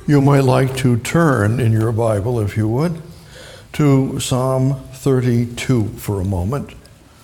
You might like to turn in your Bible, if you would, to Psalm 32 for a moment.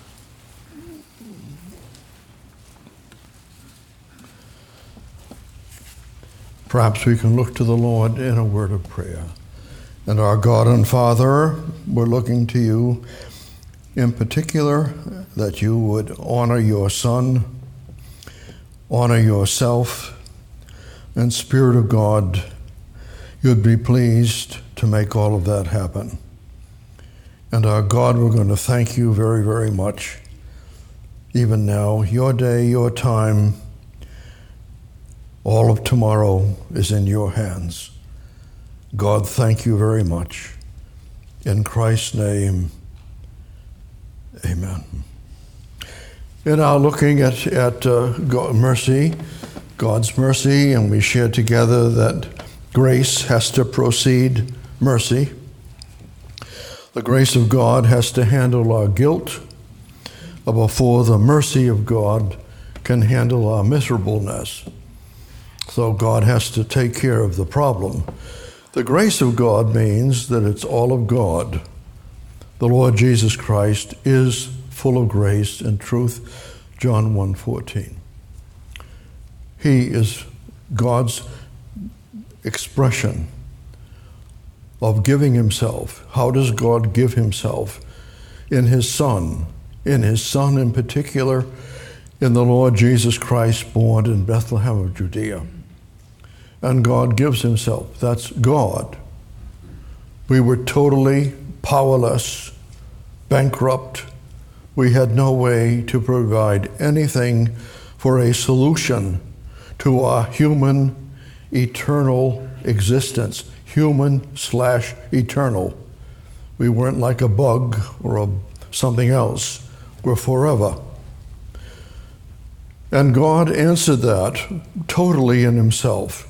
Perhaps we can look to the Lord in a word of prayer. And our God and Father, we're looking to you in particular that you would honor your Son, honor yourself, and Spirit of God, you'd be pleased to make all of that happen. And our God, we're going to thank you very, very much. Even now, your day, your time, all of tomorrow is in your hands. God, thank you very much. In Christ's name, amen. In our looking at mercy, God's mercy, and we shared together that grace has to precede mercy. The grace of God has to handle our guilt before the mercy of God can handle our miserableness. So God has to take care of the problem. The grace of God means that it's all of God. The Lord Jesus Christ is full of grace and truth, John 1:14. He is God's expression of giving himself. How does God give himself? In his Son in particular, in the Lord Jesus Christ born in Bethlehem of Judea. And God gives himself. That's God. We were totally powerless, bankrupt. We had no way to provide anything for a solution to our human eternal existence, human/eternal. We weren't like a bug or something else. We're forever. And God answered that totally in himself.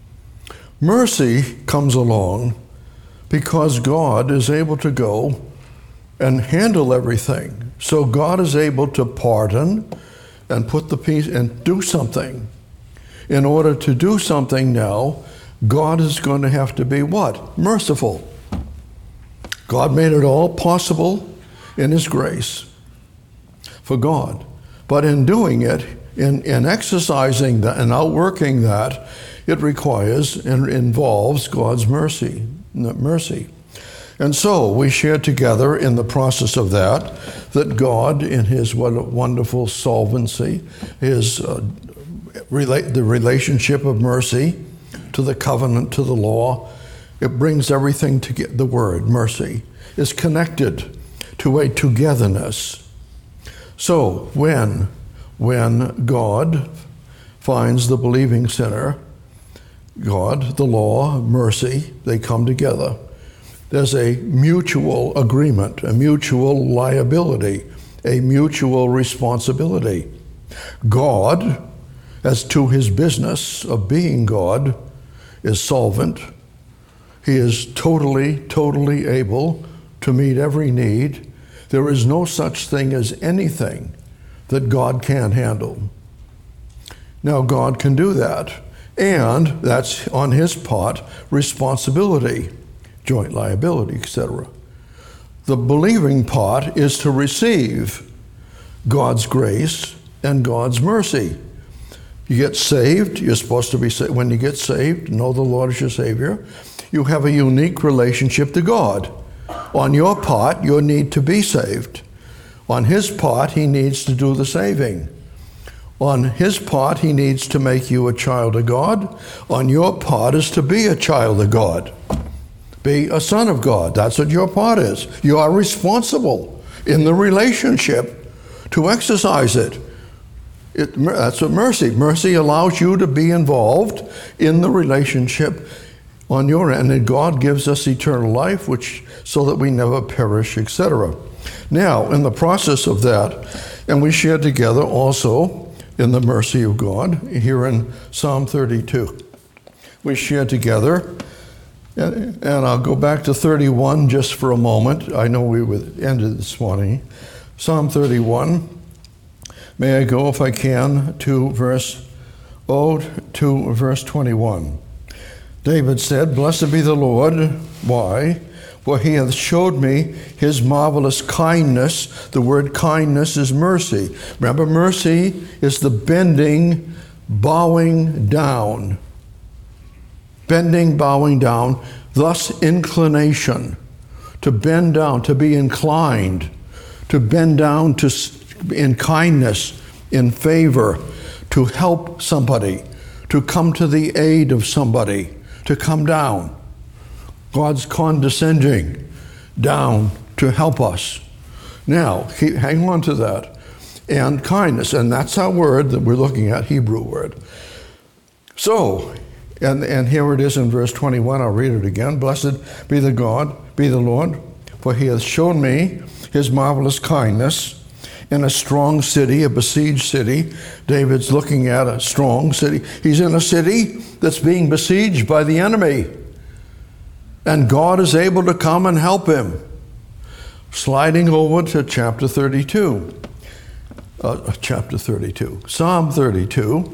Mercy comes along because God is able to go and handle everything. So God is able to pardon and put the peace and do something. In order to do something now, God is going to have to be what? Merciful. God made it all possible in his grace for God. But in doing it, in exercising that and outworking that, it requires and involves God's mercy. And so we shared together in the process of that God, in his wonderful solvency, the relationship of mercy to the covenant, to the law, it brings everything together. The word mercy is connected to a togetherness. So when God finds the believing sinner, God, the law, mercy, they come together. There's a mutual agreement, a mutual liability, a mutual responsibility. God, as to his business of being God, is solvent. He is totally able to meet every need. There is no such thing as anything that God can't handle. Now, God can do that. And that's on his part, responsibility, joint liability, etc. The believing part is to receive God's grace and God's mercy. You get saved, you're supposed to be saved. When you get saved, know the Lord is your Savior, you have a unique relationship to God. On your part, you need to be saved. On his part, he needs to do the saving. On his part, he needs to make you a child of God. On your part is to be a child of God. Be a son of God. That's what your part is. You are responsible in the relationship to exercise it. That's what mercy allows you to be involved in the relationship on your end. And God gives us eternal life, so that we never perish, etc. Now, in the process of that, and we shared together also in the mercy of God, here in Psalm 32. We share together, and I'll go back to 31 just for a moment. I know we ended this morning. Psalm 31. May I go, if I can, to verse 21. David said, "Blessed be the Lord." Why? For he hath showed me his marvelous kindness. The word kindness is mercy. Remember, mercy is the bending, bowing down. Bending, bowing down, thus inclination. To bend down, to be inclined. To bend down in kindness, in favor, to help somebody, to come to the aid of somebody, to come down. God's condescending down to help us. Now, hang on to that. And kindness, and that's our word that we're looking at, Hebrew word. So, and here it is in verse 21, I'll read it again. "Blessed be the Lord, for he hath shown me his marvelous kindness in a strong city, a besieged city." David's looking at a strong city. He's in a city that's being besieged by the enemy. And God is able to come and help him. Sliding over to chapter 32. Psalm 32.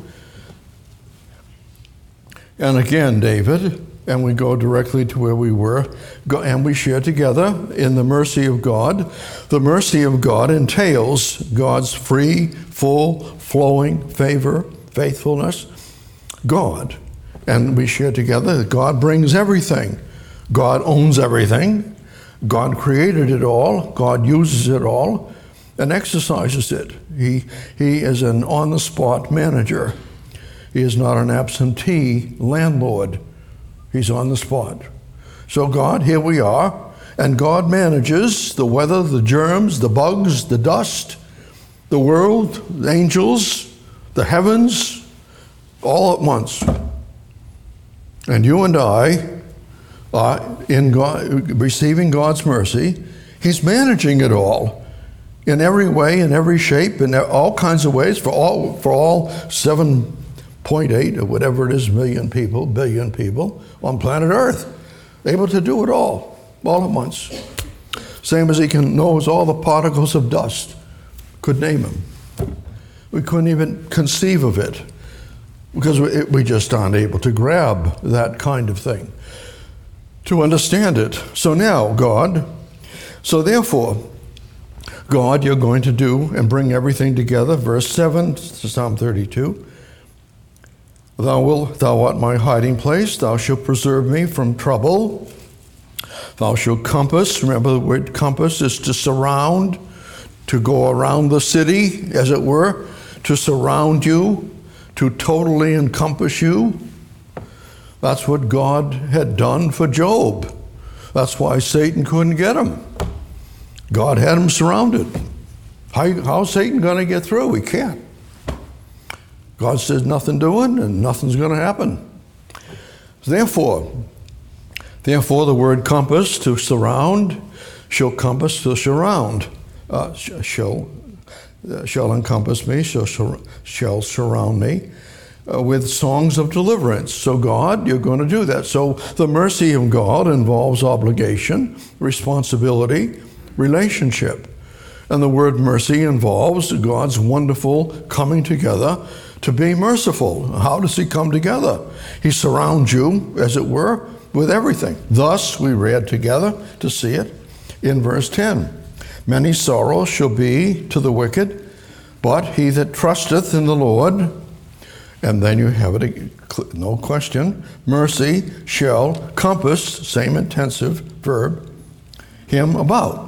And again, David, and we go directly to where we were, and we share together in the mercy of God. The mercy of God entails God's free, full, flowing favor, faithfulness. God. And we share together that God brings everything. God owns everything. God created it all. God uses it all and exercises it. He is an on-the-spot manager. He is not an absentee landlord. He's on the spot. So God, here we are, and God manages the weather, the germs, the bugs, the dust, the world, the angels, the heavens, all at once. And you and I in God, receiving God's mercy, he's managing it all in every way, in every shape, in all kinds of ways for all 7.8 or whatever it is billion people on planet Earth, able to do it all at once. Same as he knows all the particles of dust. Could name them. We couldn't even conceive of it because we just aren't able to grab that kind of thing, to understand it. So now, therefore, God, you're going to do and bring everything together. Verse 7, Psalm 32. Thou art my hiding place. Thou shalt preserve me from trouble. Thou shalt compass. Remember, the word compass is to surround, to go around the city, as it were, to surround you, to totally encompass you. That's what God had done for Job. That's why Satan couldn't get him. God had him surrounded. How's Satan going to get through? He can't. God says nothing doing and nothing's going to happen. Therefore, the word compass, to surround, shall compass, to surround, shall encompass me, shall surround me with songs of deliverance. So God, you're going to do that. So the mercy of God involves obligation, responsibility, relationship. And the word mercy involves God's wonderful coming together to be merciful. How does he come together? He surrounds you, as it were, with everything. Thus, we read together to see it in verse 10. Many sorrows shall be to the wicked, but he that trusteth in the Lord, and then you have it, no question, mercy shall compass, same intensive verb, him about.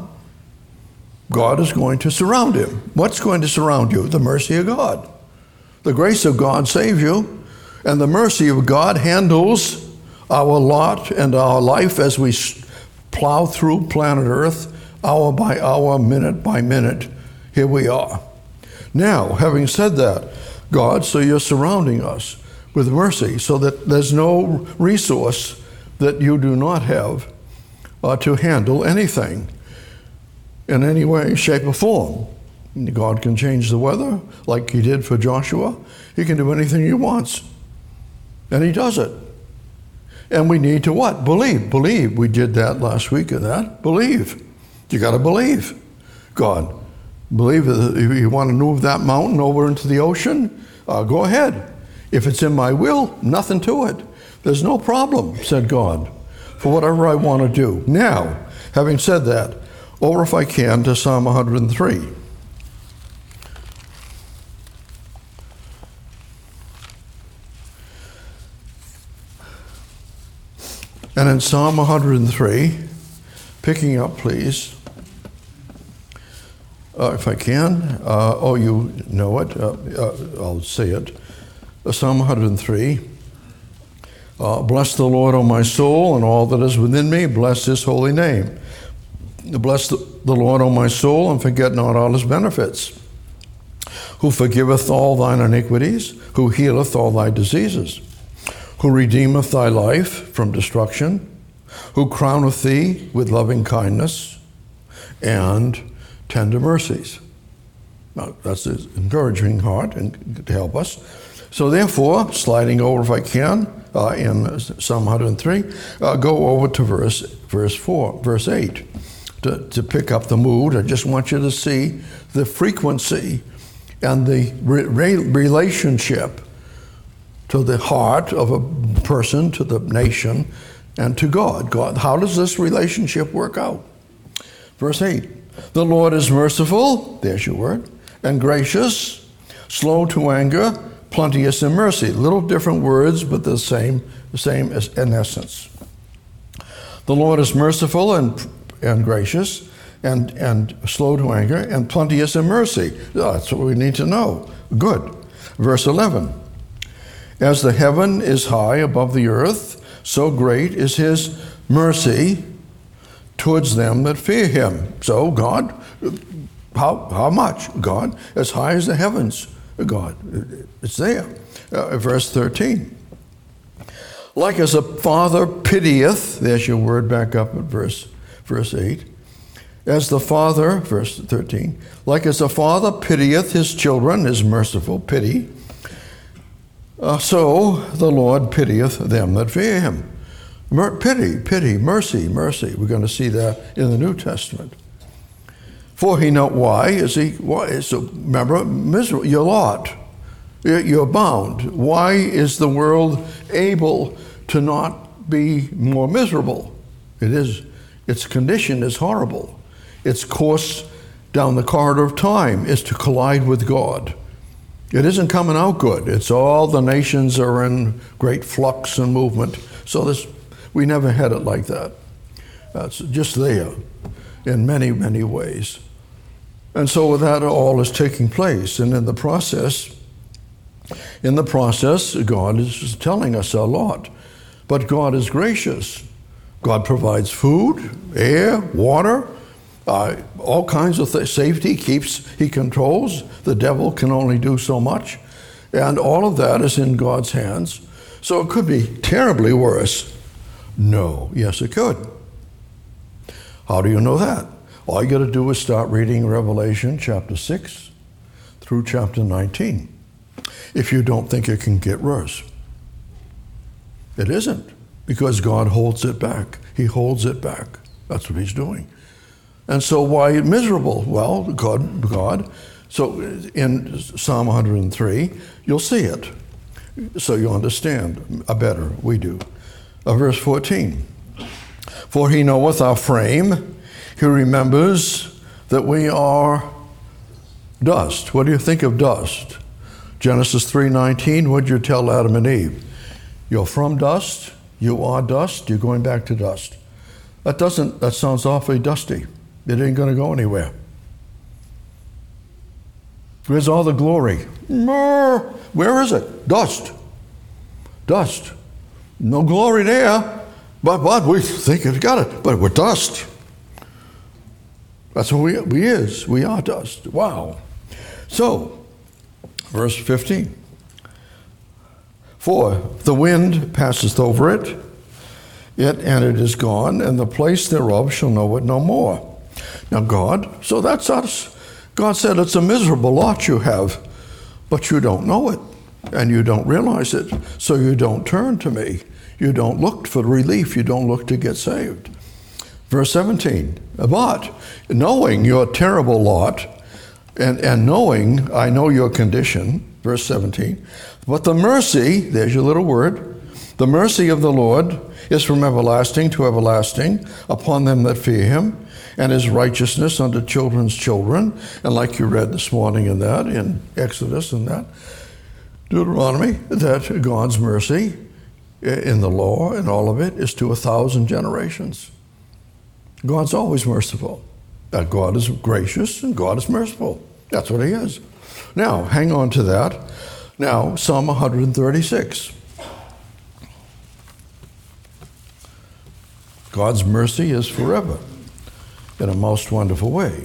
God is going to surround him. What's going to surround you? The mercy of God. The grace of God saves you, and the mercy of God handles our lot and our life as we plow through planet Earth, hour by hour, minute by minute. Here we are. Now, having said that, God, so you're surrounding us with mercy so that there's no resource that you do not have to handle anything in any way, shape, or form. God can change the weather like he did for Joshua. He can do anything he wants. And he does it. And we need to what? Believe. Believe. We did that last week in that. Believe. You got to believe God. Believe that if you want to move that mountain over into the ocean, go ahead. If it's in my will, nothing to it. There's no problem, said God, for whatever I want to do. Now, having said that, over if I can to Psalm 103. And in Psalm 103, picking up, please, if I can. You know it. I'll say it. Psalm 103. Bless the Lord, O my soul, and all that is within me. Bless his holy name. Bless the Lord, O my soul, and forget not all his benefits. Who forgiveth all thine iniquities, who healeth all thy diseases, who redeemeth thy life from destruction, who crowneth thee with loving kindness and tender mercies. Now, that's an encouraging heart and to help us. So therefore, sliding over if I can, in Psalm 103, go over to verse 8 to pick up the mood. I just want you to see the frequency and the relationship to the heart of a person, to the nation, and to God. God, how does this relationship work out? Verse 8, the Lord is merciful, there's your word, and gracious, slow to anger, plenteous in mercy. Little different words, but the same as in essence. The Lord is merciful and gracious, and slow to anger, and plenteous in mercy. That's what we need to know. Good. Verse 11. As the heaven is high above the earth, so great is his mercy towards them that fear him. So God, how much? God, as high as the heavens, God. It's there. Verse 13. Like as a father pitieth, there's your word back up at verse 8. As the father, verse 13, like as a father pitieth his children, is merciful, pity, so the Lord pitieth them that fear him. Pity, mercy. We're going to see that in the New Testament. For he knows why. So remember, miserable, your lot. You're bound. Why is the world able to not be more miserable? Its condition is horrible. Its course down the corridor of time is to collide with God. It isn't coming out good. It's all the nations are in great flux and movement. So we never had it like that. That's just there in many, many ways. And so that all is taking place. And in the process, God is telling us a lot. But God is gracious. God provides food, air, water, all kinds of safety, he controls. The devil can only do so much. And all of that is in God's hands. So it could be terribly worse. No. Yes, it could. How do you know that? All you got to do is start reading Revelation chapter 6 through chapter 19. If you don't think it can get worse. It isn't, because God holds it back. He holds it back. That's what he's doing. And so why miserable? Well, God. So in Psalm 103, you'll see it. So you understand better. We do. Verse 14. For he knoweth our frame. He remembers that we are dust. What do you think of dust? Genesis 3:19, what did you tell Adam and Eve? You're from dust, you are dust, you're going back to dust. That sounds awfully dusty. It ain't going to go anywhere. Where's all the glory? Where is it? Dust. No glory there, but we think it's got it, but we're dust. That's what we are dust. Wow. So, verse 15. For the wind passeth over it, and it is gone, and the place thereof shall know it no more. Now God, so that's us. God said it's a miserable lot you have, but you don't know it, and you don't realize it, so you don't turn to me. You don't look for relief. You don't look to get saved. Verse 17, but knowing your terrible lot, and knowing, I know your condition, verse 17, but the mercy, there's your little word, The mercy of the Lord is from everlasting to everlasting upon them that fear him, and his righteousness unto children's children. And like you read this morning in Exodus and that, Deuteronomy, that God's mercy in the law and all of it is to 1,000 generations. God's always merciful. That God is gracious and God is merciful. That's what he is. Now, hang on to that. Now, Psalm 136. God's mercy is forever in a most wonderful way.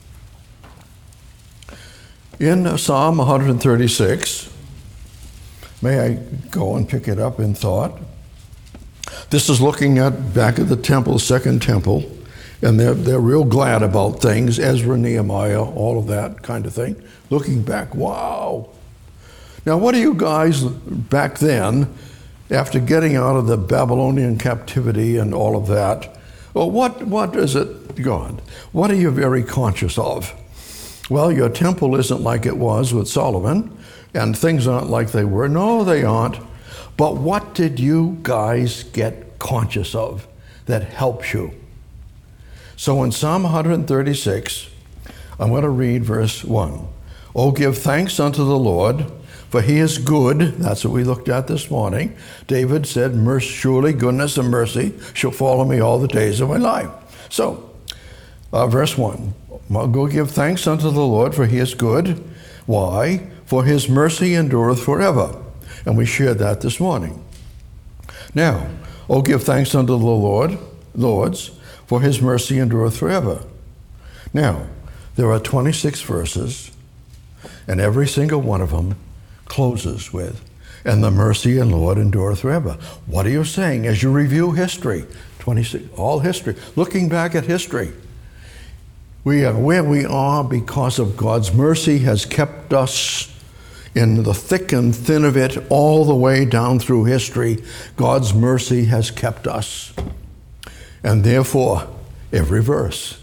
In Psalm 136, may I go and pick it up in thought? This is looking back at the temple, second temple, and they're real glad about things, Ezra, Nehemiah, all of that kind of thing. Looking back, wow. Now, what do you guys back then, after getting out of the Babylonian captivity and all of that, well, what is it, God? What are you very conscious of? Well, your temple isn't like it was with Solomon, and things aren't like they were. No, they aren't. But what did you guys get conscious of that helps you? So in Psalm 136, I'm going to read verse 1. Oh, give thanks unto the Lord, for he is good. That's what we looked at this morning. David said, surely goodness and mercy shall follow me all the days of my life. So, verse 1. Go give thanks unto the Lord, for he is good. Why? For his mercy endureth forever. And we shared that this morning. Now, oh, give thanks unto the Lord's, for his mercy endureth forever. Now, there are 26 verses, and every single one of them closes with, and the mercy and Lord endureth forever. What are you saying as you review history? 26, all history, looking back at history. We are where we are because of God's mercy has kept us in the thick and thin of it all the way down through history. God's mercy has kept us. And therefore, every verse,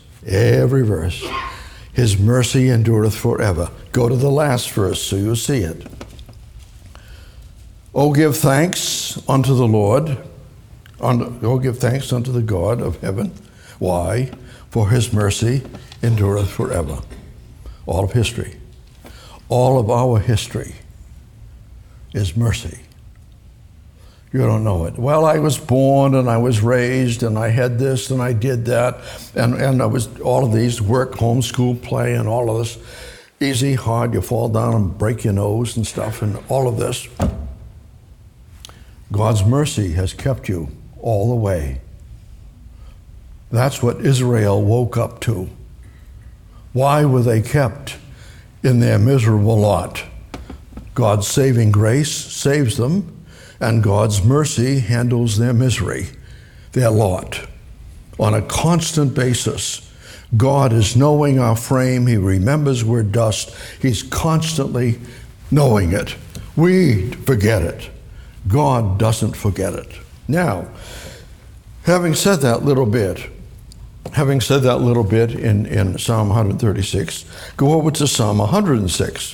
his mercy endureth forever. Go to the last verse so you'll see it. Oh, give thanks unto the Lord. Oh, give thanks unto the God of heaven. Why? For his mercy endureth forever. All of history. All of our history is mercy. You don't know it. Well, I was born and I was raised and I had this and I did that and I was all of these work, homeschool, play, and all of this. Easy, hard, you fall down and break your nose and stuff and all of this. God's mercy has kept you all the way. That's what Israel woke up to. Why were they kept in their miserable lot? God's saving grace saves them, and God's mercy handles their misery, their lot, on a constant basis. God is knowing our frame. He remembers we're dust. He's constantly knowing it. We forget it. God doesn't forget it. Now, having said that little bit in Psalm 136, go over to Psalm 106.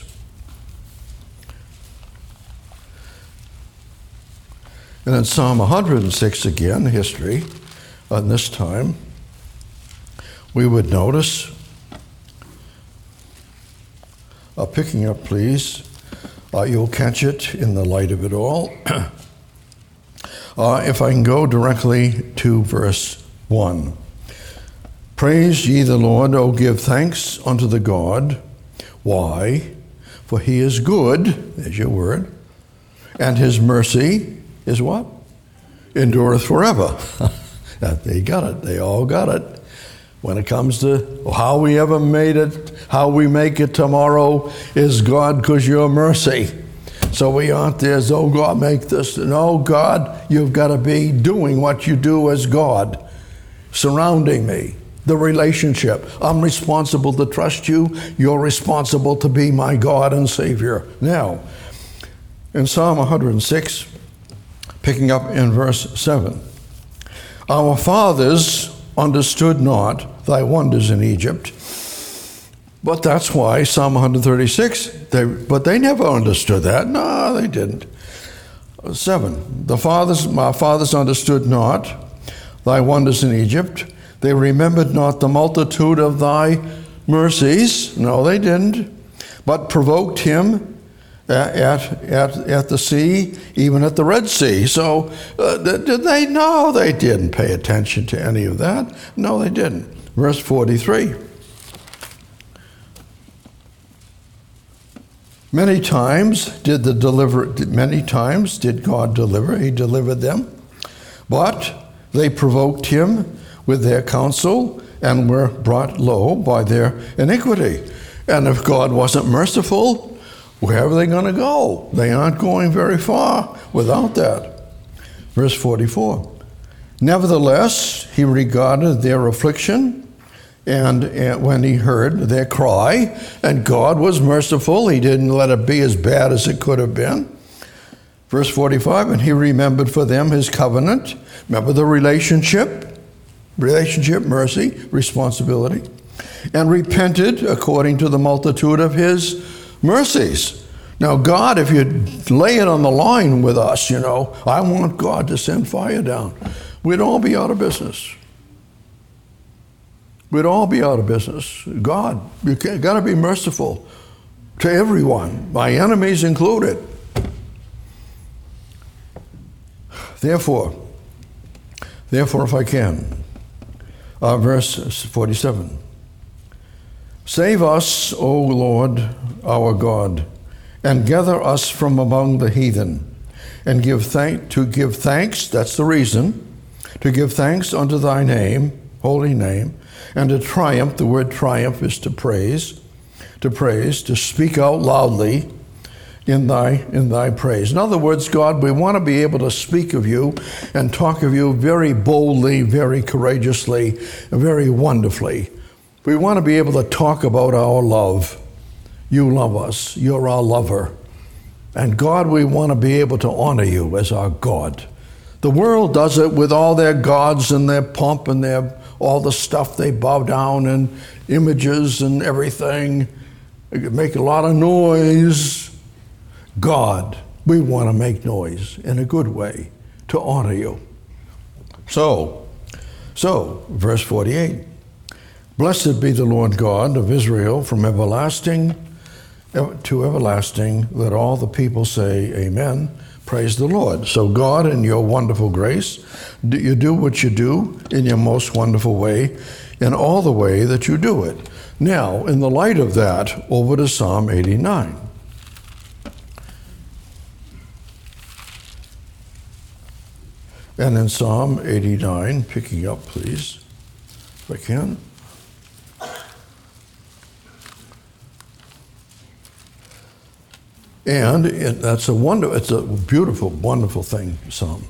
And in Psalm 106 again, history, and this time, we would notice, picking up please, you'll catch it in the light of it all. If I can go directly to verse 1. Praise ye the Lord, O give thanks unto the God. Why? For he is good, there's your word, and his mercy is what? Endureth forever. They got it. They all got it. When it comes to how we ever made it, how we make it tomorrow is God, because your mercy. So we aren't there as, oh God, make this. No, God, you've got to be doing what you do as God, surrounding me. The relationship. I'm responsible to trust you. You're responsible to be my God and Savior. Now, in Psalm 106, picking up in verse 7, our fathers understood not thy wonders in Egypt. But that's why Psalm 136, but they never understood that. No, they didn't. 7. My fathers understood not thy wonders in Egypt. They remembered not the multitude of thy mercies. No, they didn't. But provoked him at the sea, even at the Red Sea. So did they? No, they didn't pay attention to any of that. No, they didn't. Verse 43. Many times did God deliver. He delivered them. But they provoked him with their counsel and were brought low by their iniquity. And if God wasn't merciful, where are they going to go? They aren't going very far without that. Verse 44. Nevertheless, he regarded their affliction, and when he heard their cry, and God was merciful, he didn't let it be as bad as it could have been. Verse 45, and he remembered for them his covenant. Remember the relationship, mercy, responsibility, and repented according to the multitude of his mercies. Now, God, if you lay it on the line with us, I want God to send fire down, we'd all be out of business. We'd all be out of business. God, you got to be merciful to everyone, my enemies included. Therefore, if I can, verse 47. Save us, O Lord, our God, and gather us from among the heathen, and give thanks, that's the reason, to give thanks unto thy name, holy name, and to triumph. The word triumph is to praise, to speak out loudly in thy praise. In other words, God, we want to be able to speak of you and talk of you very boldly, very courageously, very wonderfully. We want to be able to talk about our love. You love us. You're our lover. And God, we want to be able to honor you as our God. The world does it with all their gods and their pomp and all the stuff they bow down and images and everything. They make a lot of noise. God, we want to make noise in a good way to honor you. So, verse 48. Blessed be the Lord God of Israel from everlasting to everlasting. Let all the people say amen. Praise the Lord. So God, in your wonderful grace, you do what you do in your most wonderful way, in all the way that you do it. Now, in the light of that, over to Psalm 89. And in Psalm 89, picking up, please, if I can. And it's a beautiful, wonderful thing, Psalm.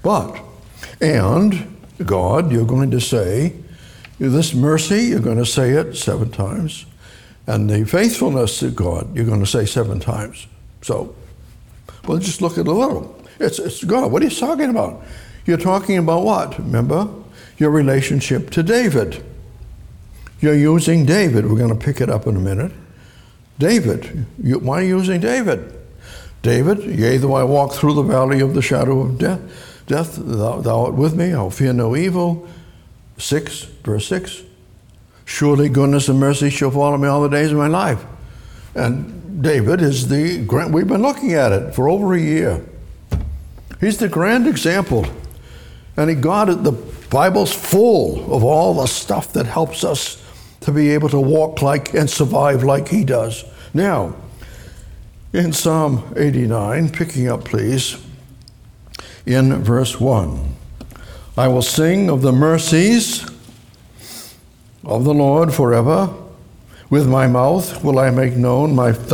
And God, you're going to say, this mercy, you're going to say it 7 times. And the faithfulness of God, you're going to say 7 times. So, well, just look at a little. It's God. What are you talking about? You're talking about what? Remember? Your relationship to David. You're using David. We're going to pick it up in a minute. David. Why are you using David? David, yea, though I walk through the valley of the shadow of death, thou art with me, I'll fear no evil. Verse 6. Surely goodness and mercy shall follow me all the days of my life. And David is we've been looking at it for over a year. He's the grand example. And the Bible's full of all the stuff that helps us to be able to walk like and survive like he does. Now, in Psalm 89, picking up please, in verse 1, I will sing of the mercies of the Lord forever. With my mouth will I make known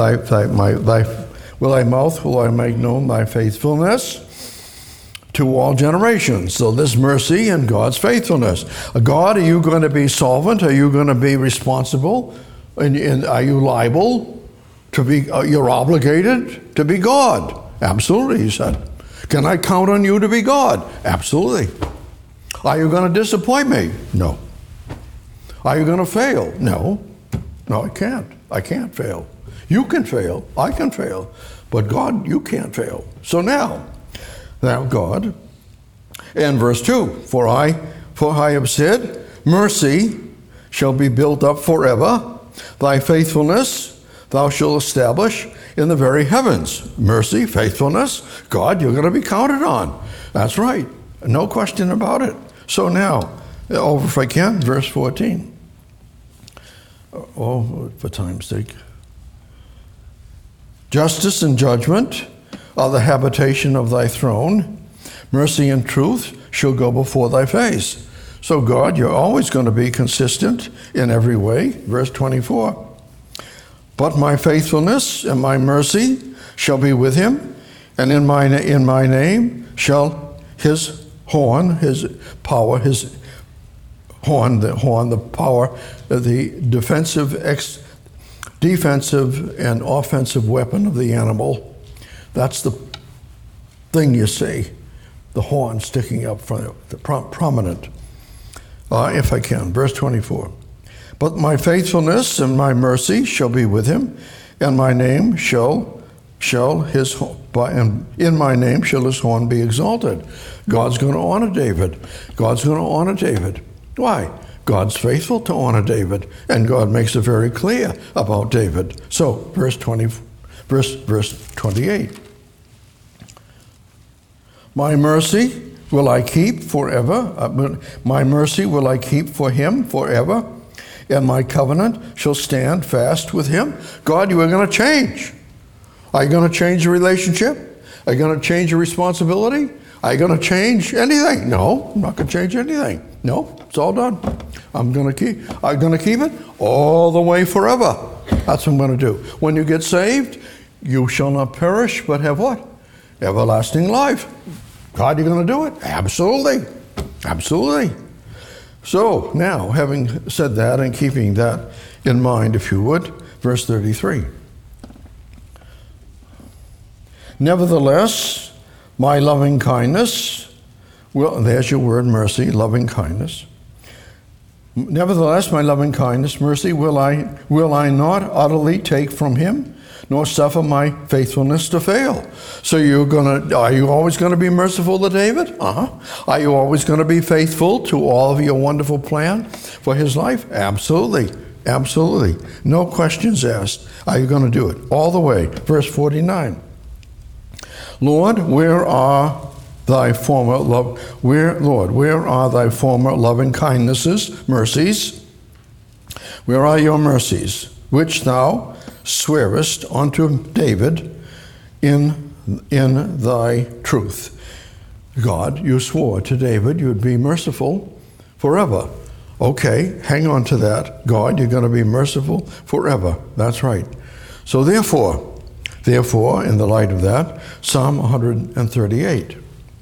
thy faithfulness to all generations. So this mercy and God's faithfulness. God, are you going to be solvent? Are you going to be responsible? And are you liable to be, you're obligated to be God? Absolutely, he said. Can I count on you to be God? Absolutely. Are you going to disappoint me? No. Are you going to fail? No. No, I can't. I can't fail. You can fail. I can fail. But God, you can't fail. So now, thou God. And verse 2, for I have said, mercy shall be built up forever. Thy faithfulness thou shalt establish in the very heavens. Mercy, faithfulness, God, you're going to be counted on. That's right. No question about it. So now, over if I can, verse 14. Oh, for time's sake. Justice and judgment are the habitation of thy throne. Mercy and truth shall go before thy face. So God, you're always going to be consistent in every way. Verse 24. But my faithfulness and my mercy shall be with him, and in my name shall his horn, his power, his horn, the power, the defensive and offensive weapon of the animal. That's the thing you see, the horn sticking up from the prominent. If I can, verse 24. But my faithfulness and my mercy shall be with him, and my name shall his and in my name shall his horn be exalted. God's going to honor David. God's going to honor David. Why? God's faithful to honor David, and God makes it very clear about David. So, verse 28. My mercy will I keep forever. My mercy will I keep for him forever, and my covenant shall stand fast with him. God, you are going to change. Are you going to change the relationship? Are you going to change your responsibility? Are you going to change anything? No, I'm not going to change anything. No, it's all done. I'm going to keep it all the way forever. That's what I'm going to do. When you get saved, you shall not perish, but have what? Everlasting life. God, you're going to do it? Absolutely. Absolutely. So now, having said that and keeping that in mind, if you would, verse 33. Nevertheless, my loving kindness will, there's your word, mercy, loving kindness. Nevertheless, my loving kindness, mercy, will I not utterly take from him, nor suffer my faithfulness to fail. So are you always going to be merciful to David? Are you always going to be faithful to all of your wonderful plan for his life? Absolutely. Absolutely. No questions asked. Are you going to do it? All the way. Verse 49. Lord, where are thy former loving kindnesses, mercies? Where are your mercies, which thou swearest unto David in thy truth? God, you swore to David you would be merciful forever. Okay, hang on to that. God, you're going to be merciful forever. That's right. So therefore, in the light of that, Psalm 138.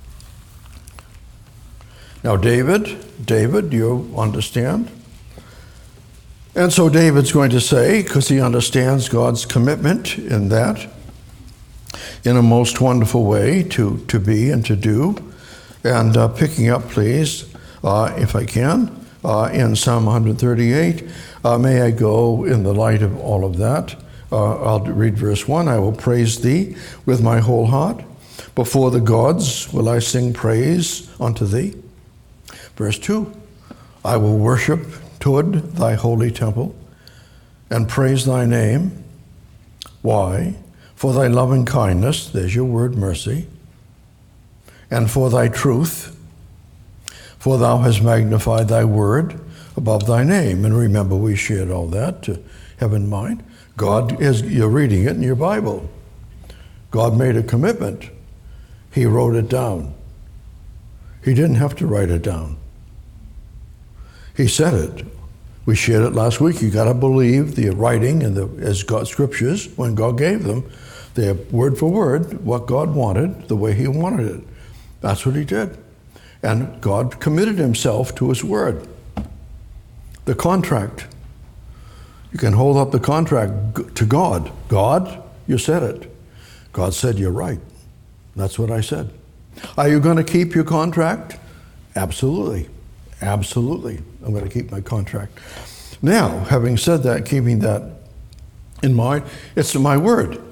Now David, you understand? And so David's going to say, because he understands God's commitment in that, in a most wonderful way to be and to do. And picking up, please, if I can, in Psalm 138, may I go in the light of all of that. I'll read verse 1. I will praise thee with my whole heart. Before the gods will I sing praise unto thee. Verse 2. I will worship toward thy holy temple and praise thy name. Why? For thy loving kindness, there's your word, mercy, and for thy truth, for thou hast magnified thy word above thy name. And remember, we shared all that to have in mind. God is, you're reading it in your Bible. God made a commitment. He wrote it down. He didn't have to write it down. He said it. We shared it last week. You got to believe the writing and as God scriptures, when God gave them, they're word for word what God wanted, the way he wanted it. That's what he did. And God committed himself to his word. The contract. You can hold up the contract to God. God, you said it. God said, you're right. That's what I said. Are you going to keep your contract? Absolutely. Absolutely. I'm going to keep my contract. Now, having said that, keeping that in mind, it's my word.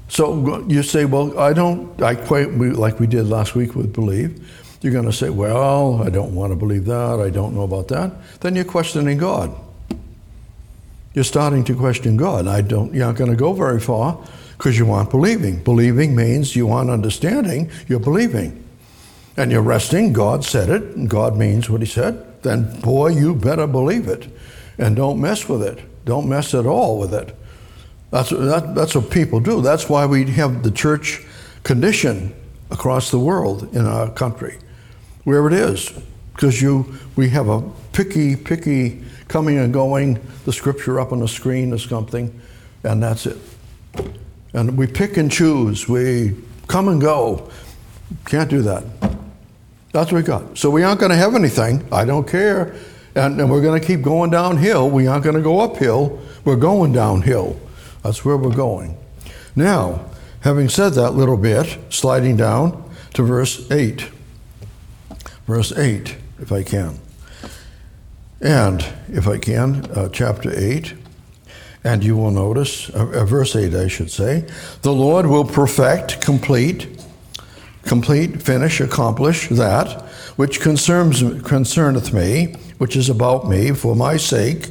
So you say, well, I quite, like we did last week with believe. You're going to say, well, I don't want to believe that. I don't know about that. Then you're questioning God. You're starting to question God. You're not going to go very far because you aren't believing. Believing means you aren't understanding, you're believing. And you're resting, God said it, and God means what he said. Then, boy, you better believe it. And don't mess with it. Don't mess at all with it. That's what people do. That's why we have the church condition across the world in our country, where it is. Because we have a picky coming and going, the scripture up on the screen or something, and that's it. And we pick and choose. We come and go. Can't do that. That's what we got. So we aren't going to have anything. I don't care. And we're going to keep going downhill. We aren't going to go uphill. We're going downhill. That's where we're going. Now, having said that little bit, sliding down to verse 8. Verse 8, if I can. And, if I can, chapter 8. And you will notice, verse 8, I should say, the Lord will perfect, complete, finish, accomplish that which concerneth me, which is about me, for my sake,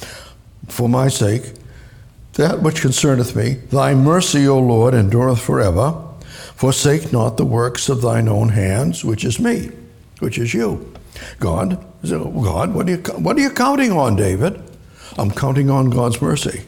that which concerneth me. Thy mercy, O Lord, endureth forever. Forsake not the works of thine own hands, which is me, which is you. God, what are you counting on, David? I'm counting on God's mercy.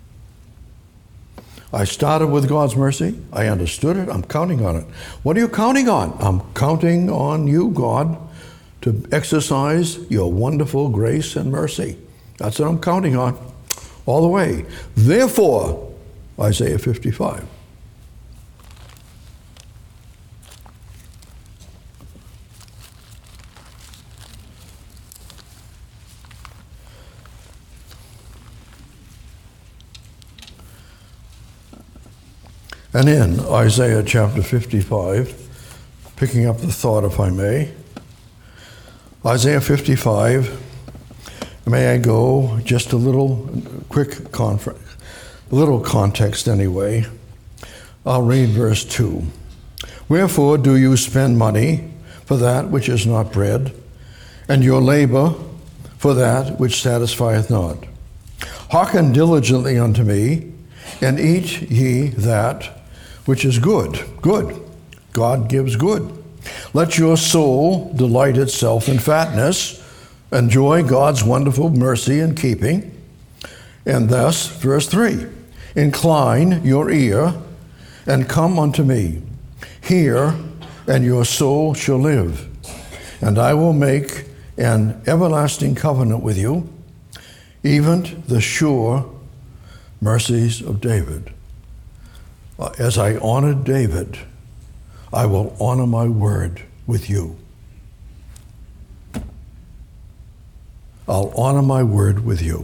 I started with God's mercy. I understood it. I'm counting on it. What are you counting on? I'm counting on you, God, to exercise your wonderful grace and mercy. That's what I'm counting on all the way. Therefore, Isaiah 55. And in Isaiah chapter 55, picking up the thought, if I may, Isaiah 55, may I go just a little quick little context anyway. I'll read verse 2. Wherefore do you spend money for that which is not bread, and your labor for that which satisfieth not? Hearken diligently unto me, and eat ye that which is good. Good. God gives good. Let your soul delight itself in fatness. Enjoy God's wonderful mercy and keeping. And thus, verse 3, incline your ear and come unto me. Hear, and your soul shall live. And I will make an everlasting covenant with you, even the sure mercies of David. As I honored David, I will honor my word with you. I'll honor my word with you.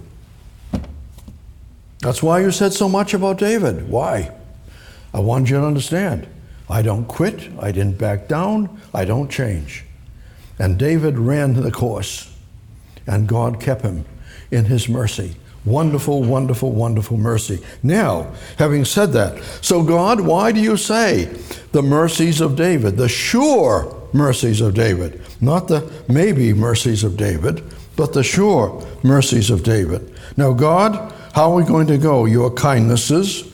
That's why you said so much about David. Why? I want you to understand. I don't quit. I didn't back down. I don't change. And David ran the course, and God kept him in his mercy. Wonderful, wonderful, wonderful mercy. Now, having said that, so God, why do you say the mercies of David, the sure mercies of David, not the maybe mercies of David, but the sure mercies of David? Now, God, how are we going to go? Your kindnesses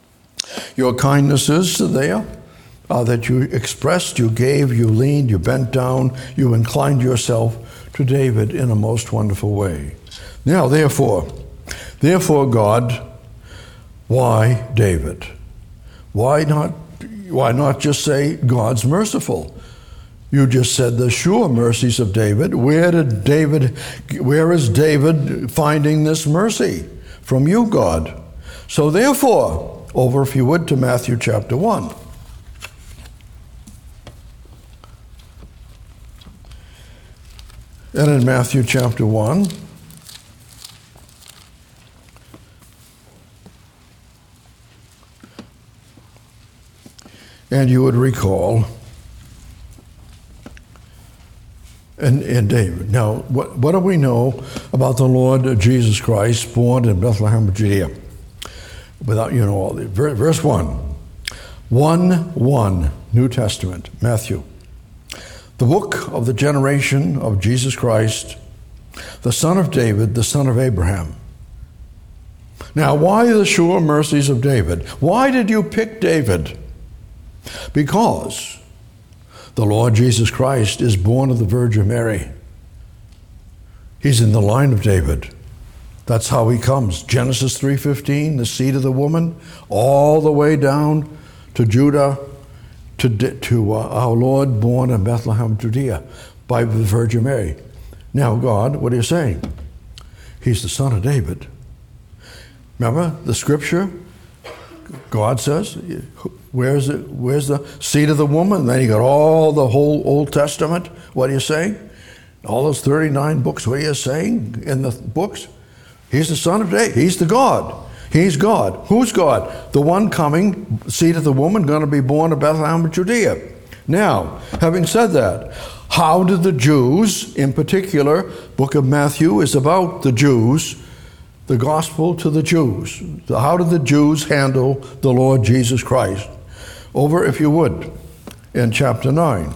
there that you expressed, you gave, you leaned, you bent down, you inclined yourself to David in a most wonderful way. Now, therefore, God, why David? Why not just say God's merciful? You just said the sure mercies of David. Where is David finding this mercy? From you, God. So therefore, over if you would to Matthew chapter 1. And in Matthew chapter 1, and you would recall, and David. Now, what do we know about the Lord Jesus Christ, born in Bethlehem of Judea? Without, all the verse 1. 1:1, New Testament, Matthew. The book of the generation of Jesus Christ, the son of David, the son of Abraham. Now, why the sure mercies of David? Why did you pick David? Because the Lord Jesus Christ is born of the Virgin Mary. He's in the line of David. That's how he comes. Genesis 3:15, the seed of the woman, all the way down to Judah, to our Lord born in Bethlehem, Judea, by the Virgin Mary. Now, God, what are you saying? He's the son of David. Remember the scripture? God says, where's the seed of the woman? And then you got all the whole Old Testament. What are you saying? All those 39 books, what are you saying in the books? He's the son of David. He's the God. He's God. Who's God? The one coming, seed of the woman, going to be born in Bethlehem, Judea. Now, having said that, how did the Jews, in particular, book of Matthew is about the Jews, the gospel to the Jews. How did the Jews handle the Lord Jesus Christ? Over, if you would, in chapter 9.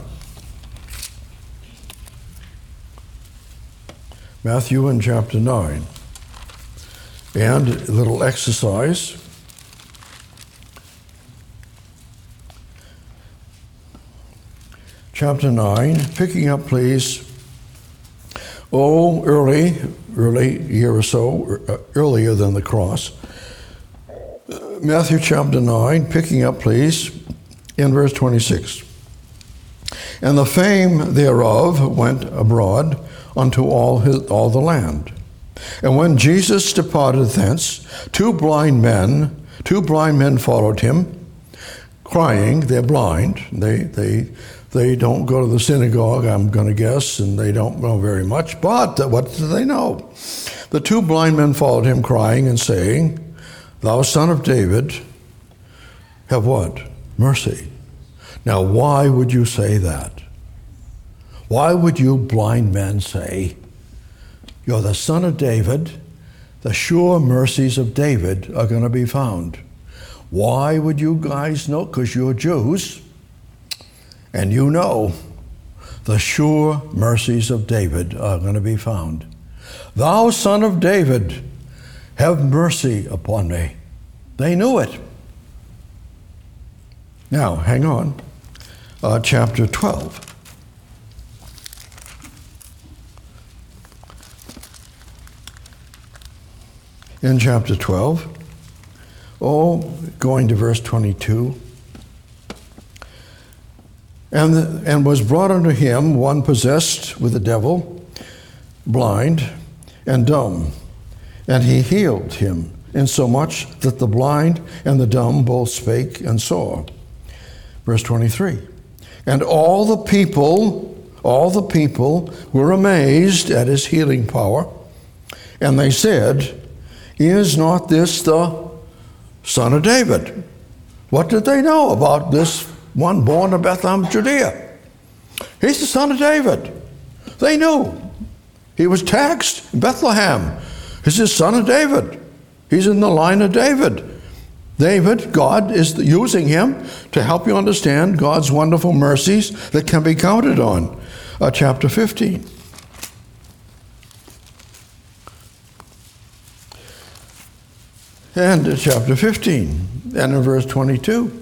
Matthew in chapter 9. And a little exercise. Chapter 9, picking up, please. Early year or so, earlier than the cross. Matthew chapter 9, picking up, please, in verse 26. And the fame thereof went abroad unto all the land. And when Jesus departed thence, two blind men followed him, crying. They're blind. They don't go to the synagogue, I'm going to guess, and they don't know very much. But what do they know? The two blind men followed him, crying and saying, Thou son of David, have what? Mercy. Now, why would you say that? Why would you blind men say, You're the son of David, the sure mercies of David are going to be found? Why would you guys know? Because you're Jews, and you know the sure mercies of David are going to be found. Thou son of David, have mercy upon me. They knew it. Now, hang on. Chapter 12. In chapter 12, going to verse 22, and was brought unto him one possessed with the devil, blind and dumb, and he healed him, insomuch that the blind and the dumb both spake and saw. Verse 23, and all the people were amazed at his healing power, and they said, Is not this the son of David? What did they know about this one born in Bethlehem, Judea? He's the son of David. They knew. He was taxed in Bethlehem. He's the son of David. He's in the line of David. David, God is using him to help you understand God's wonderful mercies that can be counted on. Chapter 15. And chapter 15, and in verse 22.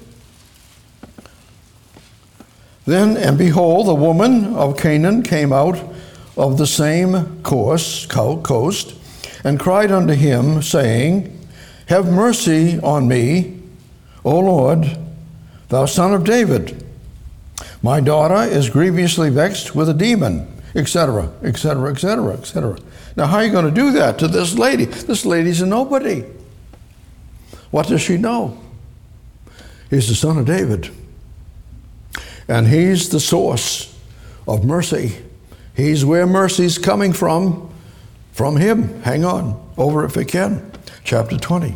Then, and behold, the woman of Canaan came out of the same coast, and cried unto him, saying, Have mercy on me, O Lord, thou son of David. My daughter is grievously vexed with a demon, etc., etc., etc., etc. Now, how are you going to do that to this lady? This lady's a nobody. What does she know? He's the son of David. And he's the source of mercy. He's where mercy's coming from him. Hang on, over if you can. Chapter 20.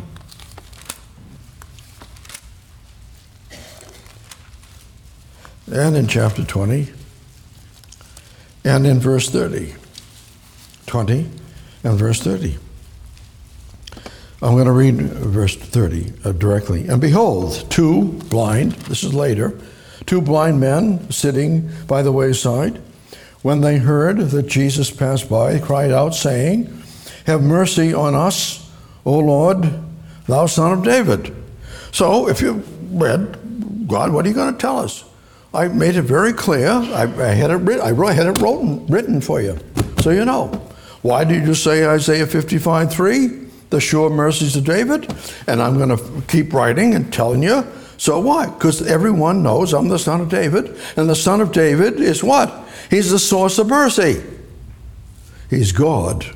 And in chapter 20, and in verse 30. 20 and verse 30. I'm going to read verse 30 directly. And behold, two blind, this is later, two blind men sitting by the wayside, when they heard that Jesus passed by, cried out, saying, Have mercy on us, O Lord, thou Son of David. So if you read, God, what are you going to tell us? I made it very clear. I had it written for you, so you know. Why did you say Isaiah 55:3? The sure mercies of David, and I'm going to keep writing and telling you. So why? Because everyone knows I'm the son of David, and the son of David is what? He's the source of mercy. He's God.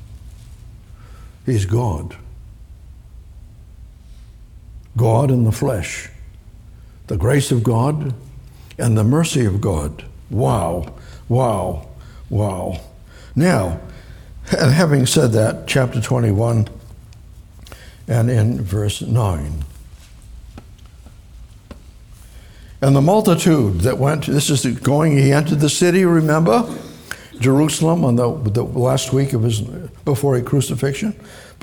He's God. God in the flesh. The grace of God and the mercy of God. Wow, wow, wow. Now, and having said that, chapter 21, and in verse 9. And the multitude that went, this is going, he entered the city, remember? Jerusalem on the last week of his, before the crucifixion.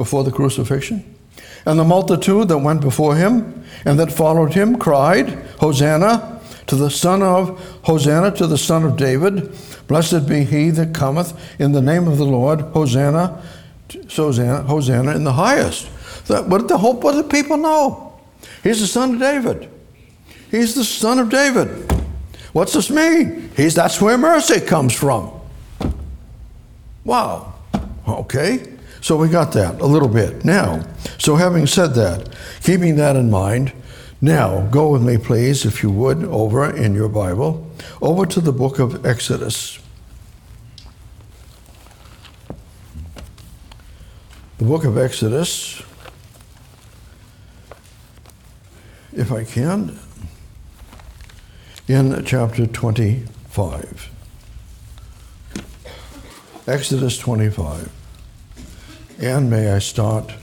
And the multitude that went before him and that followed him cried, Hosanna to the Son of David. Blessed be he that cometh in the name of the Lord. Hosanna in the highest. What do the people know? He's the son of David. He's the son of David. What's this mean? That's where mercy comes from. Wow. Okay. So we got that a little bit. Now, so having said that, keeping that in mind, now go with me, please, if you would, over in your Bible, over to the book of Exodus. The book of Exodus, if I can, in chapter 25. Exodus 25. And may I start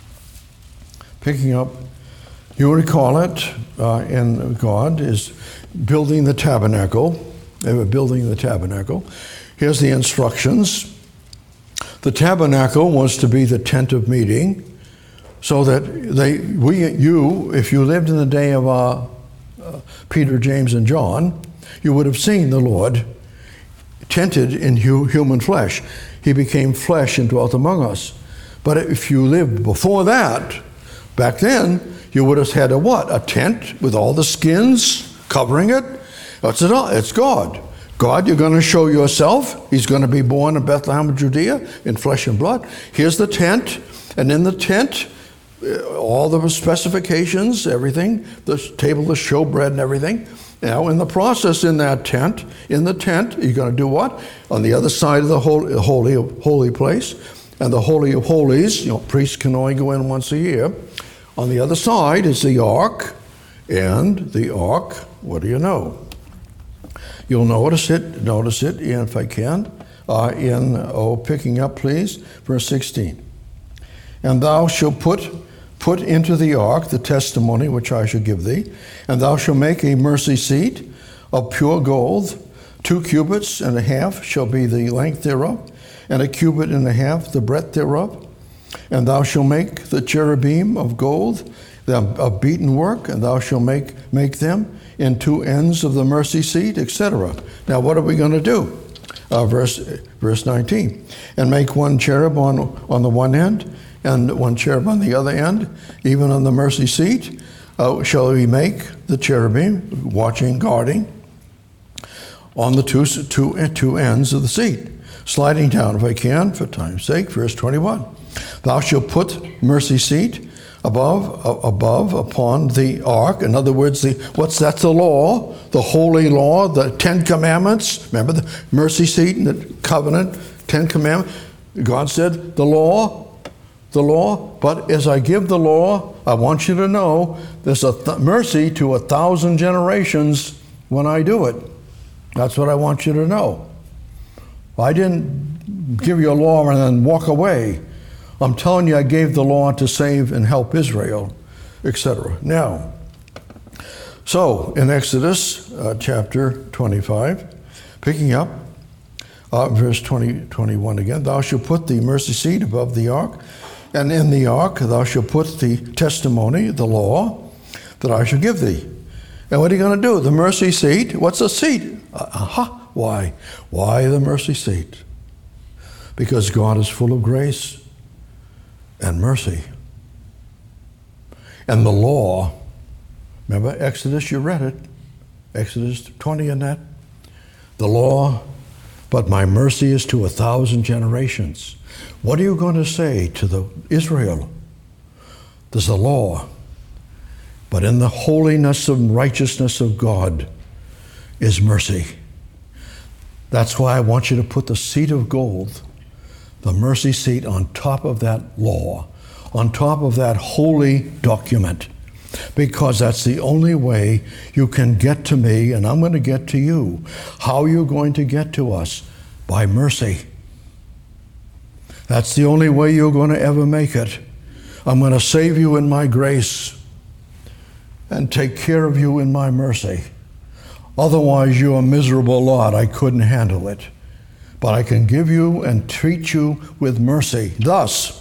picking up, you recall it, in God is building the tabernacle. They were building the tabernacle. Here's the instructions. The tabernacle was to be the tent of meeting, so that if you lived in the day of Peter, James, and John, you would have seen the Lord tented in human flesh. He became flesh and dwelt among us. But if you lived before that, back then, you would have had a tent with all the skins covering it. It's God. God, you're going to show yourself. He's going to be born in Bethlehem of Judea in flesh and blood. Here's the tent. And in the tent, all the specifications, everything, the table to show bread and everything. Now, in the process in the tent, you're going to do what? On the other side of the holy place, and the Holy of Holies, priests can only go in once a year. On the other side is the ark, and the ark, what do you know? You'll notice it, if I can, picking up, please, verse 16. And thou shalt put into the ark the testimony which I shall give thee, and thou shalt make a mercy seat of pure gold. 2 cubits and a half shall be the length thereof, and 1 cubit and a half the breadth thereof. And thou shalt make the cherubim of gold, of beaten work, and thou shalt make them in 2 ends of the mercy seat, etc. Now, what are we going to do? Verse 19. And make 1 cherub on the one end, and 1 cherub on the other end, even on the mercy seat. Shall we make the cherubim, watching, guarding, on the two ends of the seat. Sliding down, if I can, for time's sake, verse 21. Thou shalt put mercy seat above upon the ark. In other words, that's the law, the holy law, the 10 commandments. Remember the mercy seat and the covenant, 10 commandments. God said, the law, but as I give the law, I want you to know there's a mercy to 1,000 generations when I do it. That's what I want you to know. I didn't give you a law and then walk away. I'm telling you, I gave the law to save and help Israel, etc. Now, so in Exodus chapter 25, picking up verse 21 again, thou shalt put the mercy seat above the ark, And in the ark thou shalt put the testimony, the law, that I shall give thee. And what are you going to do? The mercy seat. What's a seat? Why? Why the mercy seat? Because God is full of grace and mercy. And the law, remember Exodus, you read it, Exodus 20 and that. The law, but my mercy is to 1,000 generations. What are you going to say to Israel? There's a law, but in the holiness and righteousness of God is mercy. That's why I want you to put the seat of gold, the mercy seat, on top of that law, on top of that holy document, because that's the only way you can get to me, and I'm going to get to you. How are you going to get to us? By mercy. That's the only way you're going to ever make it. I'm going to save you in my grace and take care of you in my mercy. Otherwise, you're a miserable lot. I couldn't handle it. But I can give you and treat you with mercy. Thus,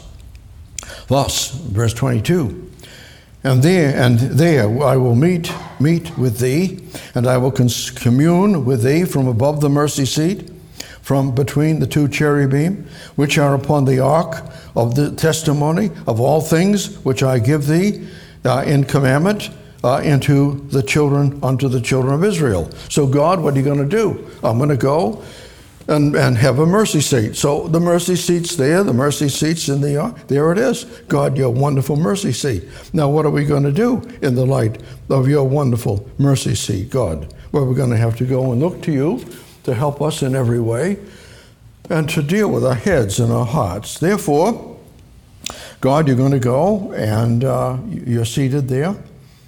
verse 22, and there I will meet with thee, and I will commune with thee from above the mercy seat, from between the two cherubim, which are upon the ark of the testimony of all things which I give thee in commandment unto the children of Israel. So God, what are you going to do? I'm going to go and have a mercy seat. So the mercy seat's there, the mercy seat's in the ark. There it is. God, your wonderful mercy seat. Now what are we going to do in the light of your wonderful mercy seat, God? Well, we're going to have to go and look to you to help us in every way and to deal with our heads and our hearts. Therefore, God, you're going to go and you're seated there.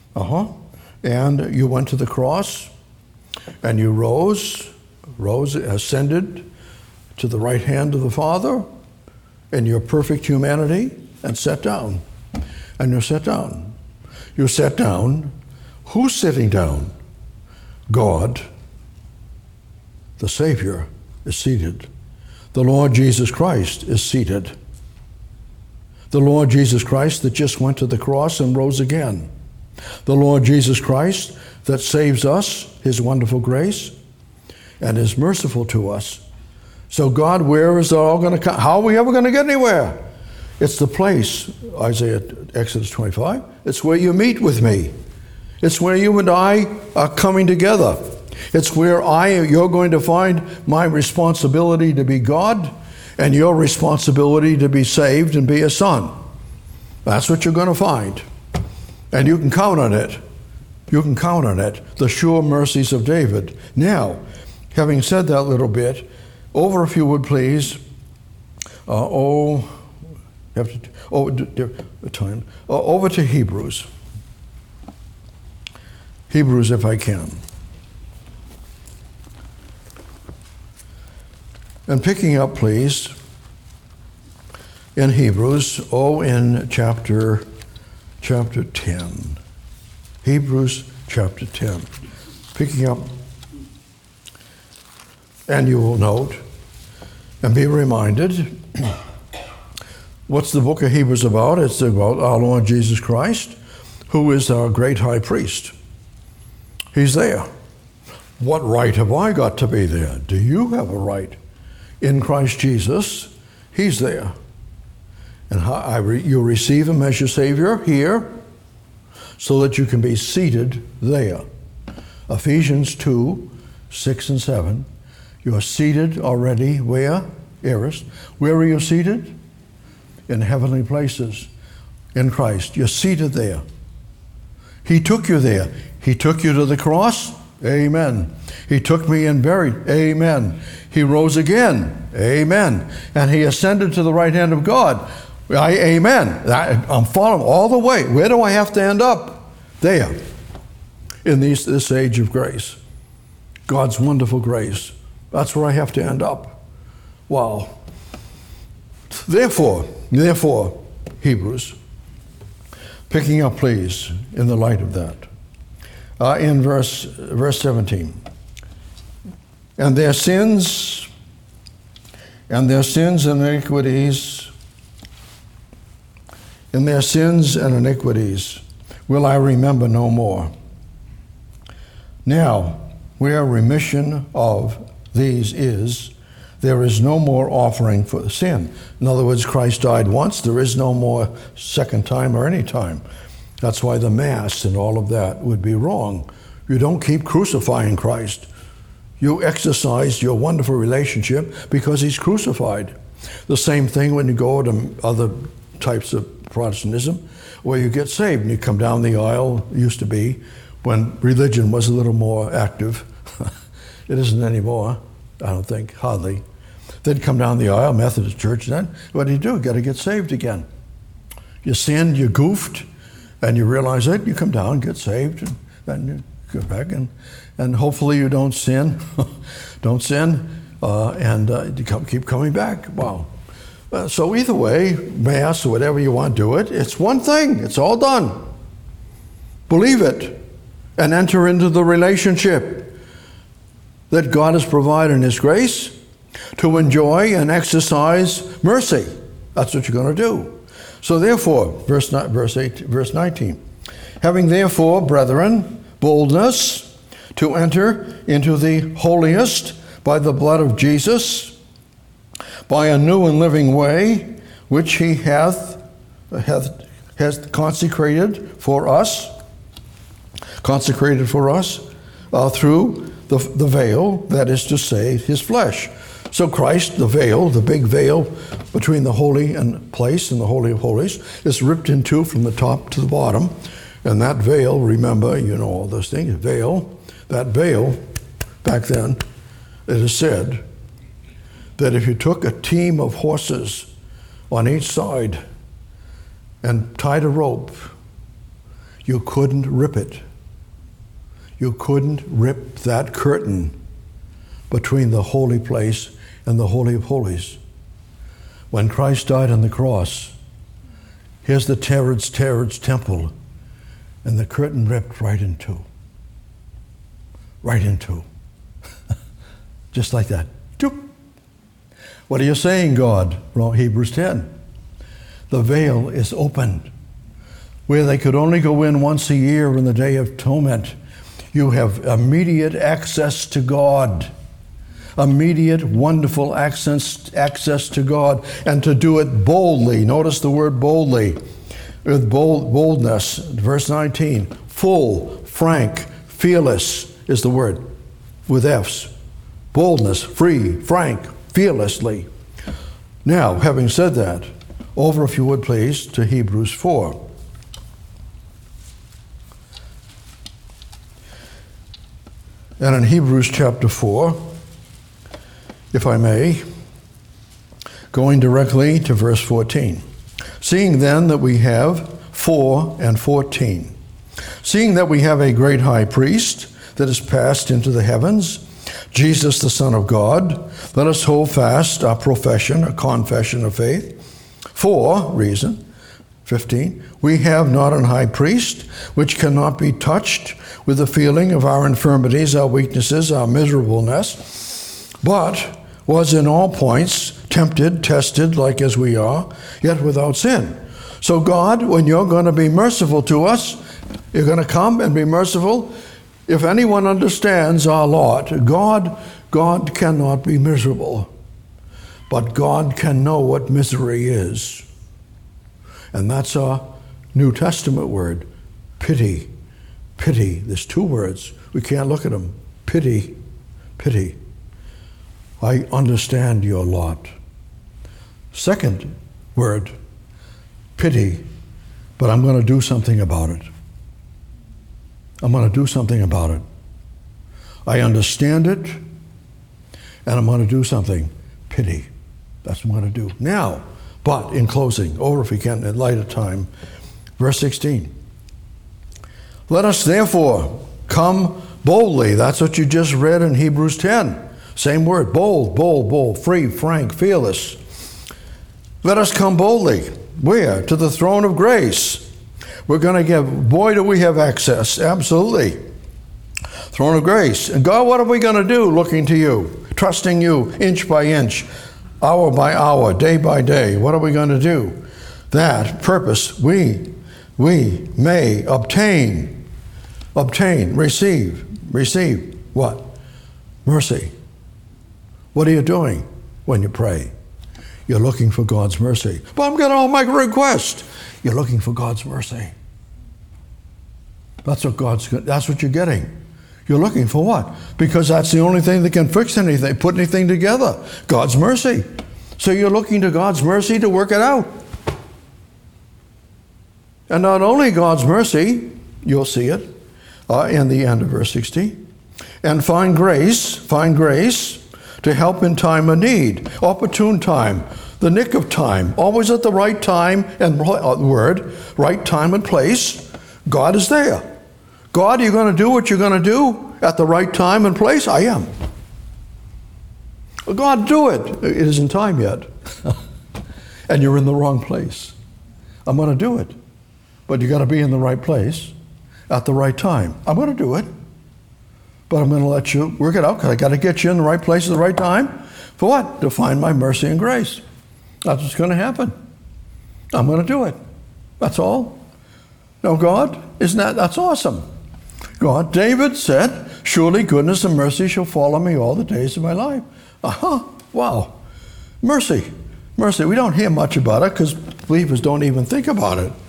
And you went to the cross and you rose, ascended to the right hand of the Father in your perfect humanity and sat down. And you sat down. You sat down. Who's sitting down? God, the Savior, is seated. The Lord Jesus Christ is seated. The Lord Jesus Christ that just went to the cross and rose again. The Lord Jesus Christ that saves us, his wonderful grace, and is merciful to us. So God, where is it all going to come? How are we ever going to get anywhere? It's the place, Exodus 25, it's where you meet with me. It's where you and I are coming together. It's where you're going to find my responsibility to be God and your responsibility to be saved and be a son. That's what you're going to find. And you can count on it. You can count on it. The sure mercies of David. Now, having said that little bit, over, if you would please, over to Hebrews. Hebrews, if I can. And picking up, please, in Hebrews, in chapter 10. Hebrews chapter 10. Picking up, and you will note and be reminded, what's the book of Hebrews about? It's about our Lord Jesus Christ, who is our great high priest. He's there. What right have I got to be there? Do you have a right? In Christ Jesus, he's there. And you receive him as your Savior here so that you can be seated there. Ephesians 2, 6 and 7. You are seated already where? Aorist. Where are you seated? In heavenly places in Christ. You're seated there. He took you there. He took you to the cross. Amen. He took me and buried. Amen. He rose again. Amen. And he ascended to the right hand of God. Amen. I'm following all the way. Where do I have to end up? There. In this age of grace. God's wonderful grace. That's where I have to end up. Wow. Therefore, Hebrews, picking up, please, in the light of that. In verse 17. And their sins and iniquities In their sins and iniquities will I remember no more. Now, where remission of these is, there is no more offering for sin. In other words, Christ died once. There is no more second time or any time. That's why the Mass and all of that would be wrong. You don't keep crucifying Christ. You exercise your wonderful relationship because he's crucified. The same thing when you go to other types of Protestantism, where you get saved and you come down the aisle, used to be, when religion was a little more active. It isn't anymore, I don't think, hardly. They'd come down the aisle, Methodist Church, then what do? You got to get saved again. You sinned, you goofed, and you realize it, you come down, get saved, and then you go back, and hopefully you don't sin. Don't sin, and you keep coming back. Wow. So either way, Mass or whatever you want, do it. It's one thing. It's all done. Believe it and enter into the relationship that God has provided in his grace to enjoy and exercise mercy. That's what you're going to do. So therefore, verse 19, having therefore, brethren, boldness to enter into the holiest by the blood of Jesus, by a new and living way, which he hath consecrated for us through the veil, that is to say, his flesh. So Christ, the veil, the big veil between the holy and place and the Holy of Holies, is ripped in two from the top to the bottom. And that veil, remember, you know all those things, that veil, back then, it is said that if you took a team of horses on each side and tied a rope, you couldn't rip it. You couldn't rip that curtain between the holy place and the Holy of Holies. When Christ died on the cross, here's the Herod's temple, and the curtain ripped right in two. Right in two. Just like that. Choop. What are you saying, God? Hebrews 10. The veil is opened. Where they could only go in once a year in the Day of Atonement, you have immediate access to God. Immediate, wonderful access to God, and to do it boldly. Notice the word boldly. With boldness. Verse 19. Full, frank, fearless is the word. With F's. Boldness, free, frank, fearlessly. Now, having said that, over, if you would please, to Hebrews 4. And in Hebrews chapter 4, if I may, going directly to verse 14. Seeing then that we have 4 and 14. Seeing that we have a great high priest that is passed into the heavens, Jesus, the Son of God, let us hold fast our profession, a confession of faith. For, reason, 15, we have not an high priest which cannot be touched with the feeling of our infirmities, our weaknesses, our miserableness, but was in all points tempted, tested, like as we are, yet without sin. So God, when you're going to be merciful to us, you're going to come and be merciful. If anyone understands our lot, God cannot be miserable, but God can know what misery is. And that's a New Testament word, pity. Pity. There's 2 words. We can't look at them. Pity. Pity. I understand your lot. Second word, pity, but I'm going to do something about it. I'm going to do something about it. I understand it, and I'm going to do something. Pity. That's what I'm going to do. Now, but in closing, over if we can, in light of time, verse 16. Let us therefore come boldly. That's what you just read in Hebrews 10. Same word, bold, bold, bold, free, frank, fearless. Let us come boldly. Where? To the throne of grace. We're going to give, boy, do we have access. Absolutely. Throne of grace. And God, what are we going to do? Looking to you, trusting you, inch by inch, hour by hour, day by day. What are we going to do? that purpose we may obtain, receive what? Mercy. What are you doing when you pray? You're looking for God's mercy. But I'm going to make a request. You're looking for God's mercy. That's what you're getting. You're looking for what? Because that's the only thing that can fix anything, put anything together. God's mercy. So you're looking to God's mercy to work it out. And not only God's mercy, you'll see it in the end of verse 60, and find grace to help in time of need, opportune time, the nick of time, always at the right time and right time and place. God is there. God, you're going to do what you're going to do at the right time and place? I am. God, do it. It isn't time yet. And you're in the wrong place. I'm going to do it. But you got to be in the right place at the right time. I'm going to do it. But I'm going to let you work it out because I got to get you in the right place at the right time. For what? To find my mercy and grace. That's what's going to happen. I'm going to do it. That's all. Now, God, that's awesome. God, David said, surely goodness and mercy shall follow me all the days of my life. Wow. Mercy. We don't hear much about it because believers don't even think about it.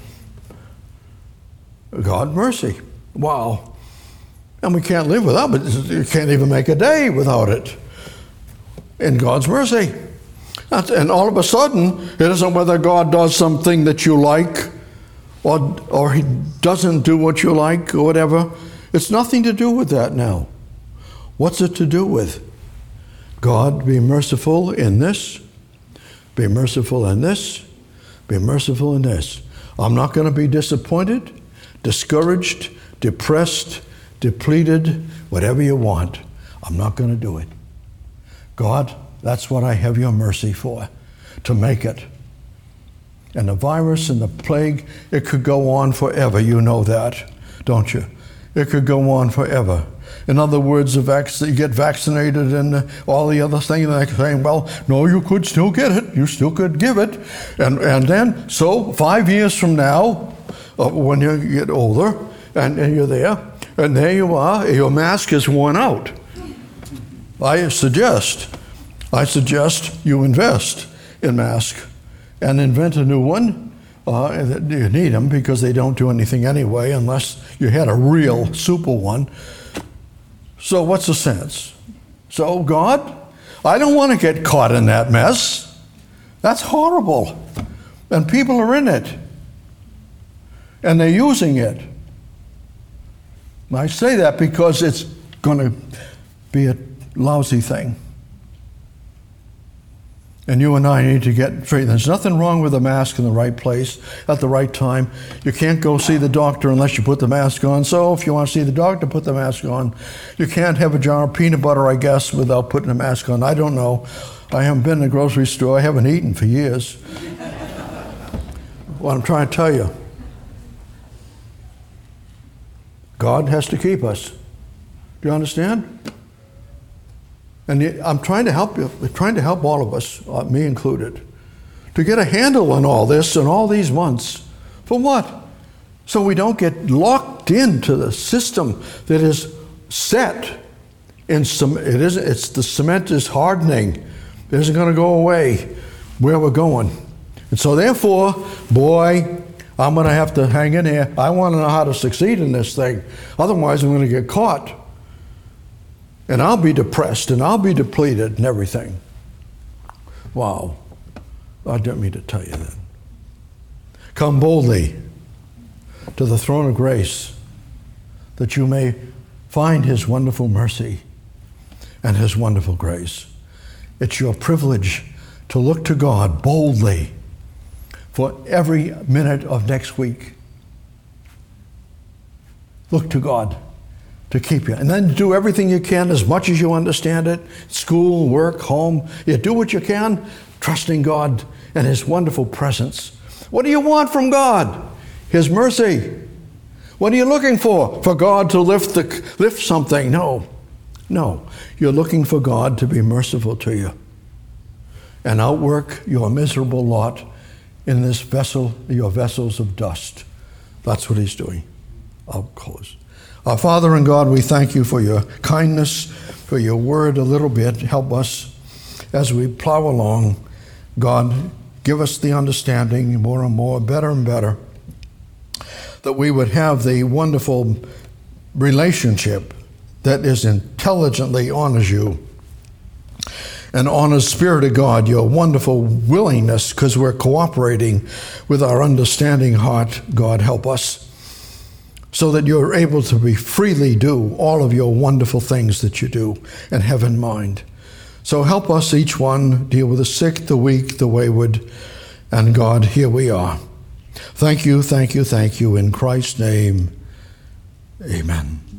God, mercy. Wow. And we can't live without it. You can't even make a day without it. In God's mercy. And all of a sudden, it isn't whether God does something that you like or he doesn't do what you like or whatever. It's nothing to do with that now. What's it to do with? God, be merciful in this. Be merciful in this. Be merciful in this. I'm not going to be disappointed, discouraged, depressed, depleted, whatever you want. I'm not going to do it. God, that's what I have your mercy for, to make it. And the virus and the plague, it could go on forever. You know that, don't you? It could go on forever. In other words, you get vaccinated and all the other things, they're saying, well, no, you could still get it. You still could give it. And then, so 5 years from now, when you get older, and you're there, and there you are, your mask is worn out. I suggest you invest in masks and invent a new one. You need them because they don't do anything anyway unless you had a real super one. So what's the sense? So God, I don't want to get caught in that mess. That's horrible. And people are in it. And they're using it. I say that because it's going to be a lousy thing. And you and I need to get straight. There's nothing wrong with a mask in the right place at the right time. You can't go see the doctor unless you put the mask on. So if you want to see the doctor, put the mask on. You can't have a jar of peanut butter, I guess, without putting a mask on. I don't know. I haven't been in a grocery store. I haven't eaten for years. What I'm trying to tell you, God has to keep us. Do you understand? And I'm trying to help you, trying to help all of us, me included, to get a handle on all this and all these months. For what? So we don't get locked into the system that is set in some. It's the cement is hardening. It isn't going to go away where we're going. And so therefore, boy, I'm going to have to hang in here. I want to know how to succeed in this thing. Otherwise, I'm going to get caught. And I'll be depressed, and I'll be depleted, and everything. Wow. I didn't mean to tell you that. Come boldly to the throne of grace, that you may find his wonderful mercy and his wonderful grace. It's your privilege to look to God boldly for every minute of next week. Look to God to keep you. And then do everything you can as much as you understand it. School, work, home. You do what you can, trusting God and his wonderful presence. What do you want from God? His mercy. What are you looking for? For God to lift something? No. You're looking for God to be merciful to you and outwork your miserable lot in this vessel, your vessels of dust. That's what he's doing. I'll close. Our Father and God, we thank you for your kindness, for your word a little bit. Help us as we plow along. God, give us the understanding more and more, better and better, that we would have the wonderful relationship that is intelligently honors you and honors Spirit of God, your wonderful willingness, because we're cooperating with our understanding heart. God, help us so that you're able to freely do all of your wonderful things that you do and have in mind. So help us, each one, deal with the sick, the weak, the wayward, and God, here we are. Thank you, thank you, thank you. In Christ's name, amen.